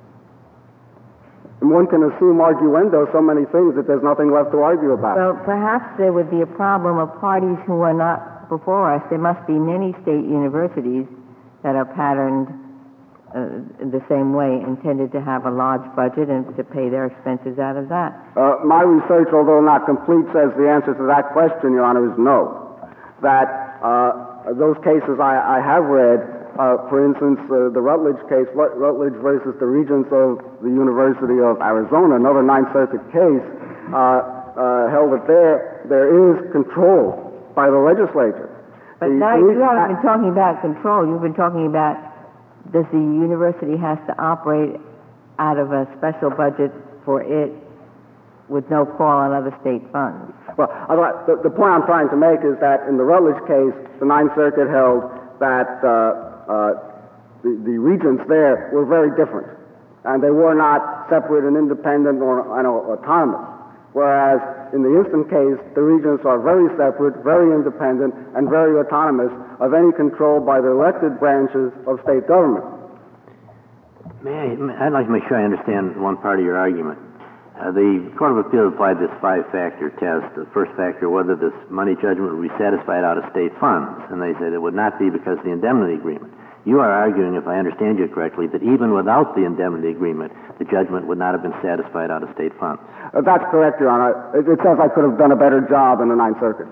And one can assume arguendo so many things that there's nothing left to argue about. Well, perhaps there would be a problem of parties who are not before us. There must be many state universities that are patterned uh, the same way, intended to have a large budget and to pay their expenses out of that. Uh, my research, although not complete, says the answer to that question, Your Honor, is no. That uh, those cases I, I have read, uh, for instance, uh, the Rutledge case, Rutledge versus the Regents of the University of Arizona, another Ninth Circuit case, uh, uh, held that there there is control by the legislature. But the, now the, you haven't been talking about control. You've been talking about does the university has to operate out of a special budget for it with no call on other state funds. Well, the, the point I'm trying to make is that in the Rutledge case, the Ninth Circuit held that uh, uh, the, the regents there were very different, and they were not separate and independent or, or autonomous. Whereas in the instant case, the regents are very separate, very independent, and very autonomous of any control by the elected branches of state government. May I, may- I'd like to make sure I understand one part of your argument. Uh, the Court of Appeals applied this five-factor test. The first factor, whether this money judgment would be satisfied out of state funds, and they said it would not be because of the indemnity agreement. You are arguing, if I understand you correctly, that even without the indemnity agreement, the judgment would not have been satisfied out of state funds. Uh, that's correct, Your Honor. It, it says I could have done a better job in the Ninth Circuit.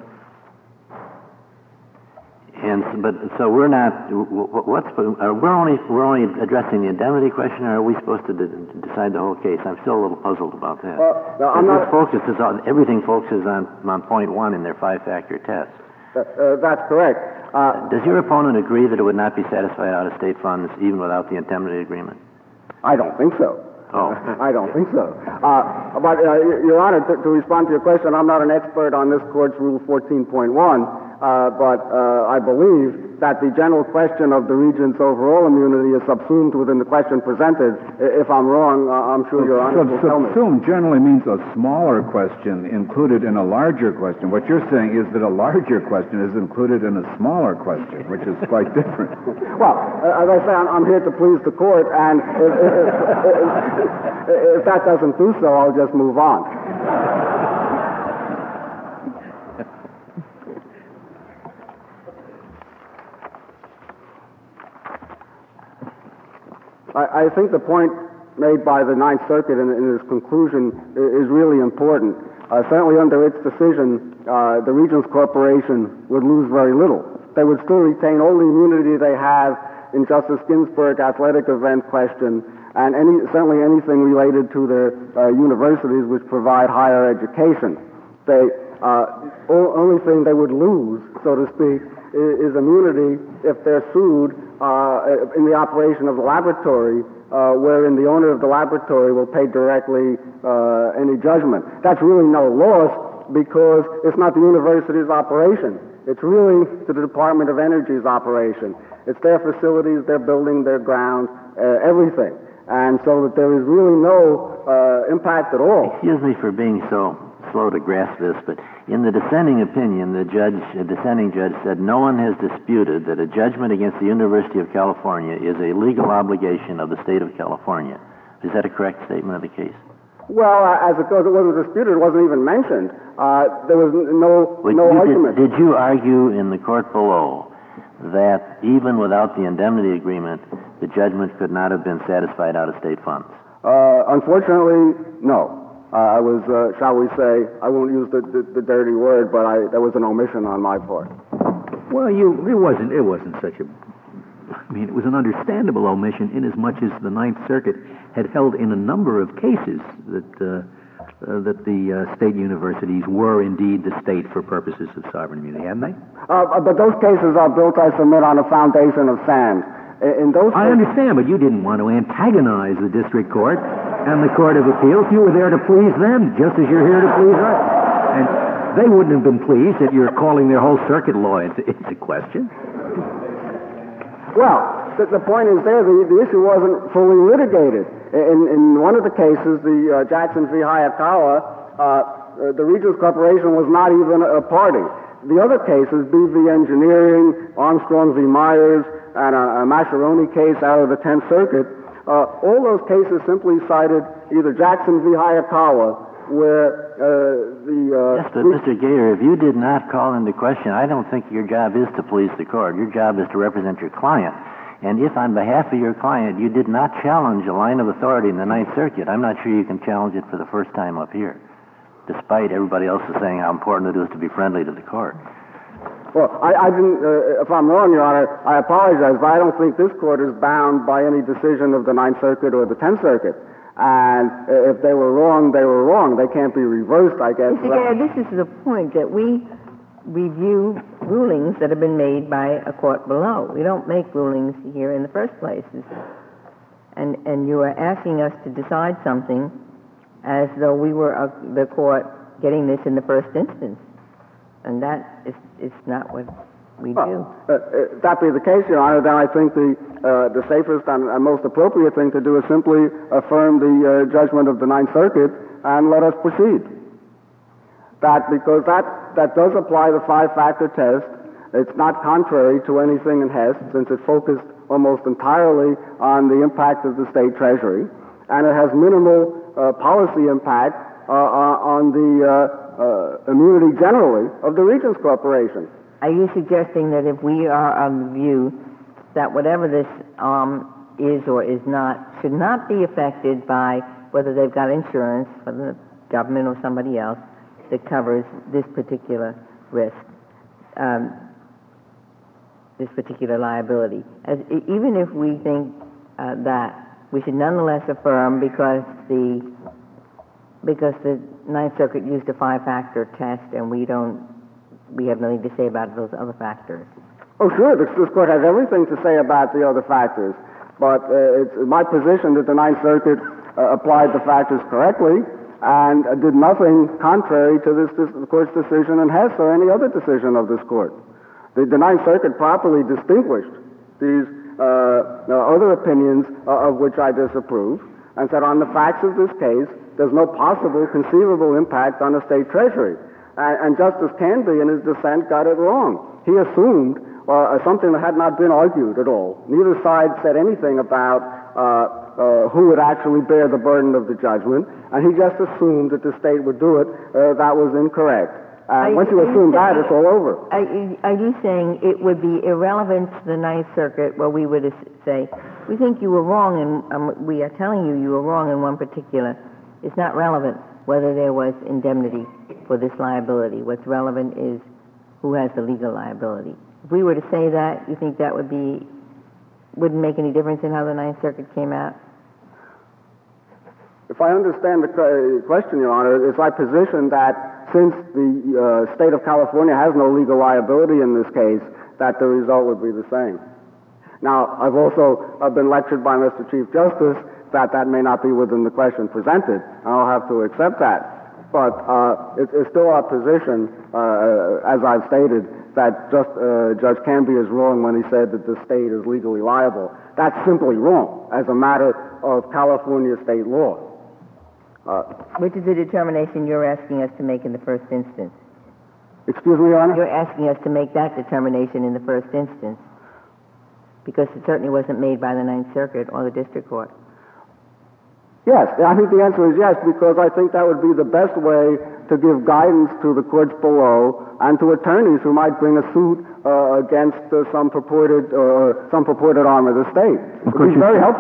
And but so we're not. What's uh, we're only we're only addressing the indemnity question, or are we supposed to de- decide the whole case? I'm still a little puzzled about that. Uh, no, I'm not. Focuses on everything. Focuses on on point one in their five-factor test. Uh, uh, that's correct. Uh, Does your opponent agree that it would not be satisfied out of state funds even without the indemnity agreement? I don't think so. Oh. I don't think so. Uh, but, uh, Your Honor, to, to respond to your question, I'm not an expert on this Court's Rule fourteen point one, uh, but uh, I believe that the general question of the Regent's overall immunity is subsumed within the question presented. If I'm wrong, uh, I'm sure Your Honor will tell me. Subsumed generally means a smaller question included in a larger question. What you're saying is that a larger question is included in a smaller question, which is quite different. Well, uh, as I say, I'm, I'm here to please the Court, and if, if, if, if that doesn't do so, I'll just move on. I, I think the point made by the Ninth Circuit in, in its conclusion is, is really important. Uh, certainly under its decision, uh, the Regents Corporation would lose very little. They would still retain all the immunity they have in Justice Ginsburg athletic event question, and any, certainly anything related to their uh, universities which provide higher education. They, uh, o- only thing they would lose, so to speak, is, is immunity if they're sued uh, in the operation of the laboratory, uh, wherein the owner of the laboratory will pay directly uh, any judgment. That's really no loss because it's not the university's operation. It's really to the Department of Energy's operation. It's their facilities, their building, their ground, uh, everything. And so that there is really no uh, impact at all. Excuse me for being so slow to grasp this, but in the dissenting opinion, the judge, the dissenting judge said no one has disputed that a judgment against the University of California is a legal obligation of the state of California. Is that a correct statement of the case? Well, uh, as it goes, it wasn't disputed. It wasn't even mentioned. Uh, there was n- no Well, no you argument. Did, did you argue in the court below that even without the indemnity agreement, the judgment could not have been satisfied out of state funds? Uh, unfortunately, no. uh, I was, uh, shall we say, I won't use the, the, the dirty word, but I, there was an omission on my part. Well, you, it wasn't, it wasn't such a, I mean, it was an understandable omission in as much as the Ninth Circuit had held in a number of cases that, uh, uh, that the uh, state universities were indeed the state for purposes of sovereign immunity, hadn't they? Uh, but those cases are built, I submit, on a foundation of sand. In those I cases, understand, but you didn't want to antagonize the district court and the Court of Appeals. You were there to please them, just as you're here to please us. And they wouldn't have been pleased that you're calling their whole circuit law into, into question. well, the, the point is there, the, the issue wasn't fully litigated. In, in one of the cases, the uh, Jackson v. Hayakawa, uh, the Regents Corporation was not even a party. The other cases, B V Engineering, Armstrong v. Myers, and a, a Mascheroni case out of the Tenth Circuit, uh, all those cases simply cited either Jackson v. Hayakawa, where uh, the... Uh, yes, but Mister Gator, if you did not call into question, I don't think your job is to please the court. Your job is to represent your client. And if on behalf of your client you did not challenge a line of authority in the Ninth Circuit, I'm not sure you can challenge it for the first time up here, despite everybody else is saying how important it is to be friendly to the court. Well, I, I didn't, uh, if I'm wrong, Your Honor, I apologize, but I don't think this court is bound by any decision of the Ninth Circuit or the Tenth Circuit. And uh, if they were wrong, they were wrong. They can't be reversed, I guess. Mister Gayer, this is the point, that we review rulings that have been made by a court below. We don't make rulings here in the first place. And, and you are asking us to decide something as though we were uh, the court getting this in the first instance. And that is, is not what we well, do. Uh, uh, that be the case, Your Honor, then I think the, uh, the safest and, and most appropriate thing to do is simply affirm the uh, judgment of the Ninth Circuit and let us proceed. That, because that, that does apply the five-factor test. It's not contrary to anything in Hess, since it focused almost entirely on the impact of the state treasury, and it has minimal uh, policy impact uh, on the uh, uh, immunity generally of the Regents Corporation. Are you suggesting that if we are of the view that whatever this um, is or is not should not be affected by whether they've got insurance, whether the government or somebody else, that covers this particular risk, um, this particular liability? As, even if we think uh, that, we should nonetheless affirm because the because the Ninth Circuit used a five-factor test and we don't, we have nothing to say about those other factors. Oh, sure, this, this court has everything to say about the other factors, but uh, it's my position that the Ninth Circuit uh, applied the factors correctly and uh, did nothing contrary to this, this the court's decision in Hess or any other decision of this court. The, the Ninth Circuit properly distinguished these uh, uh, other opinions uh, of which I disapprove and said on the facts of this case, there's no possible conceivable impact on the state treasury. And, and Justice Canby in his dissent got it wrong. He assumed uh, something that had not been argued at all. Neither side said anything about uh, uh, who would actually bear the burden of the judgment, and he just assumed that the state would do it. Uh, that was incorrect. And once you assume that, it's all over. Are, are you saying it would be irrelevant to the Ninth Circuit where we would say, we think you were wrong and um, we are telling you you were wrong in one particular? It's not relevant whether there was indemnity for this liability. What's relevant is who has the legal liability. If we were to say that, you think that would be, wouldn't make any difference in how the Ninth Circuit came out? If I understand the question, Your Honor, it's my position that since the uh, state of California has no legal liability in this case, that the result would be the same. Now, I've also uh, been lectured by Mister Chief Justice that that may not be within the question presented, and I'll have to accept that. But uh, it, it's still our position, uh, as I've stated, that just, uh, Judge Canby is wrong when he said that the state is legally liable. That's simply wrong as a matter of California state law. Uh, Which is the determination you're asking us to make in the first instance? Excuse me, Your Honor? You're asking us to make that determination in the first instance, because it certainly wasn't made by the Ninth Circuit or the District Court. Yes, I think the answer is yes, because I think that would be the best way to give guidance to the courts below and to attorneys who might bring a suit uh, against uh, some purported uh, some purported arm of the state. It would be very helpful.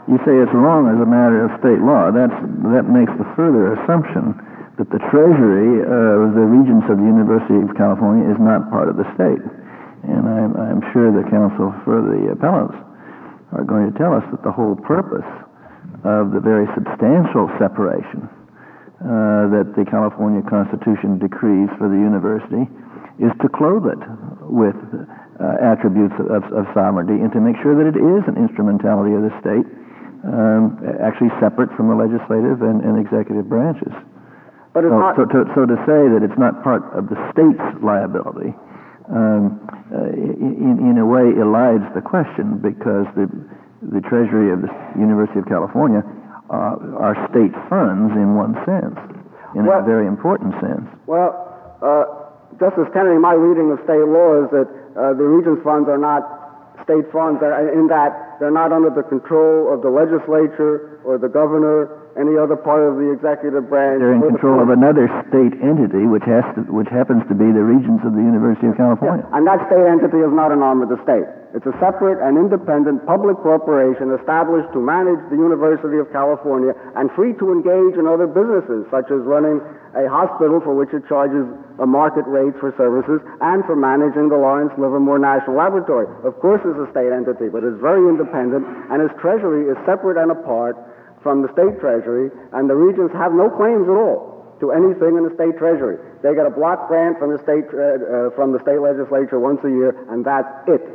you say it's wrong as a matter of state law. That's, that makes the further assumption that the treasury of the Regents of the University of California is not part of the state. And I'm, I'm sure the counsel for the appellants are going to tell us that the whole purpose of the very substantial separation uh, that the California Constitution decrees for the university is to clothe it with uh, attributes of, of sovereignty and to make sure that it is an instrumentality of the state, um, actually separate from the legislative and, and executive branches. But it's so, not... so, to, so to say that it's not part of the state's liability um, uh, in, in a way elides the question, because the the Treasury of the University of California uh, are state funds in one sense, in well, a very important sense. Well, uh, Justice Kennedy, my reading of state law is that uh, the Regents funds are not state funds, in that they're not under the control of the legislature or the governor, any other part of the executive branch. They're in control of another state entity, which has to, which happens to be the Regents of the University of California. Yeah, and that state entity is not an arm of the state. It's a separate and independent public corporation established to manage the University of California and free to engage in other businesses, such as running a hospital for which it charges a market rate for services, and for managing the Lawrence Livermore National Laboratory. Of course, it's a state entity, but it's very independent, and its treasury is separate and apart from the state treasury, and the Regents have no claims at all to anything in the state treasury. They get a block grant from the state uh, uh, from the state legislature once a year, and that's it.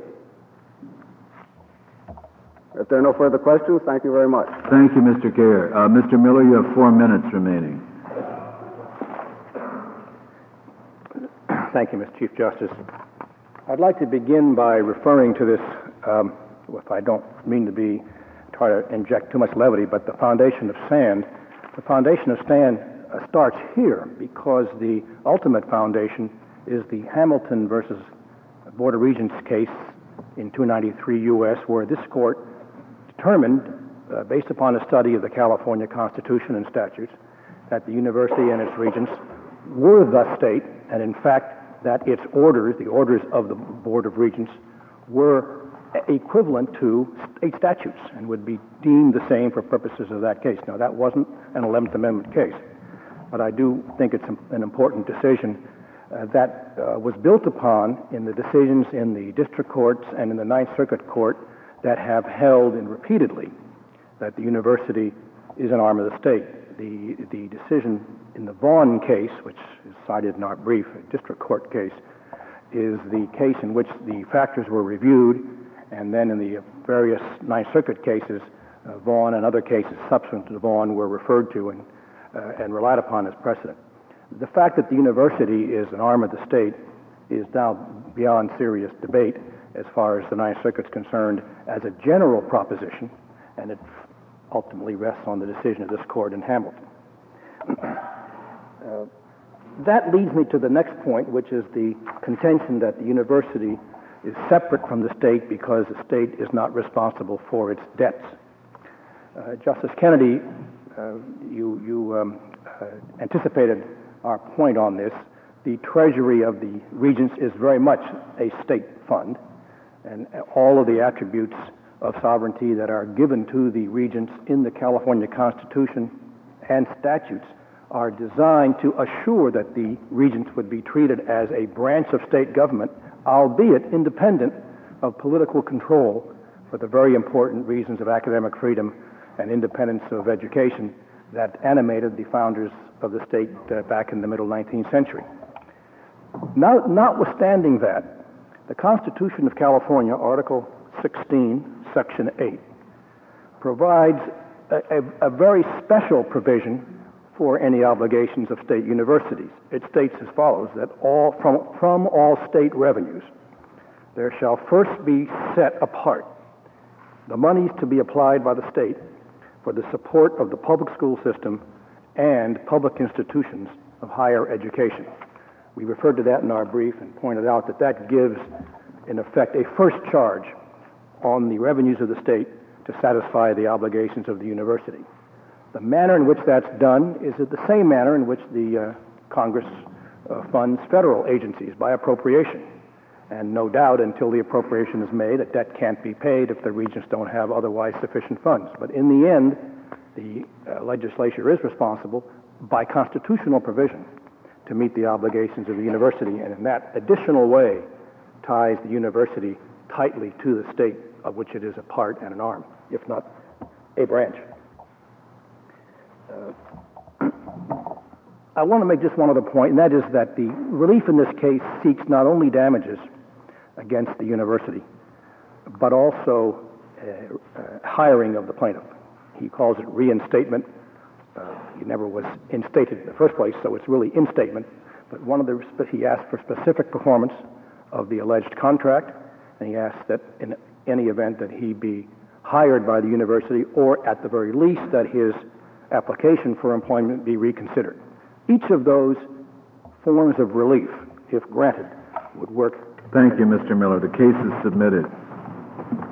If there are no further questions, thank you very much. Thank you, Mister Gare. Uh, Mister Miller, you have four minutes remaining. Thank you, Mister Chief Justice. I'd like to begin by referring to this, um, if I don't mean to be try to inject too much levity, but the foundation of sand. The foundation of sand uh, starts here, because the ultimate foundation is the Hamilton versus Board of Regents case in two ninety-three U S, where this court determined, uh, based upon a study of the California Constitution and statutes, that the university and its regents were the state, and in fact that its orders, the orders of the Board of Regents, were equivalent to state statutes and would be deemed the same for purposes of that case. Now, that wasn't an eleventh Amendment case, but I do think it's an important decision uh, that uh, was built upon in the decisions in the district courts and in the Ninth Circuit Court that have held in repeatedly that the university is an arm of the state. The, the decision in the Vaughn case, which is cited in our brief, a district court case, is the case in which the factors were reviewed, and then in the various Ninth Circuit cases, uh, Vaughn and other cases subsequent to Vaughn were referred to and, uh, and relied upon as precedent. The fact that the university is an arm of the state is now beyond serious debate as far as the Ninth Circuit is concerned as a general proposition, and it ultimately rests on the decision of this court in Hamilton. Uh, that leads me to the next point, which is the contention that the university is separate from the state because the state is not responsible for its debts. Uh, Justice Kennedy, uh, you, you um, uh, anticipated our point on this. The treasury of the Regents is very much a state fund, and all of the attributes of sovereignty that are given to the Regents in the California Constitution and statutes are designed to assure that the Regents would be treated as a branch of state government, albeit independent of political control, for the very important reasons of academic freedom and independence of education that animated the founders of the state uh, back in the middle nineteenth century. Now, notwithstanding that, the Constitution of California, Article sixteen, Section eight, provides a, a, a very special provision for any obligations of state universities. It states as follows, that all from, from all state revenues, there shall first be set apart the monies to be applied by the state for the support of the public school system and public institutions of higher education. We referred to that in our brief and pointed out that that gives, in effect, a first charge on the revenues of the state to satisfy the obligations of the university. The manner in which that's done is the same manner in which the uh, Congress uh, funds federal agencies, by appropriation. And no doubt, until the appropriation is made, a debt can't be paid if the regents don't have otherwise sufficient funds. But in the end, the uh, legislature is responsible by constitutional provision to meet the obligations of the university, and in that additional way ties the university tightly to the state of which it is a part and an arm, if not a branch. Uh, I want to make just one other point, and that is that the relief in this case seeks not only damages against the university, but also uh, uh, hiring of the plaintiff. He calls it reinstatement. Uh, he never was instated in the first place, so it's really instatement. But one of the, he asked for specific performance of the alleged contract, and he asked that in any event that he be hired by the university, or at the very least that his application for employment be reconsidered. Each of those forms of relief, if granted, would work. Thank you, Mister Miller. The case is submitted.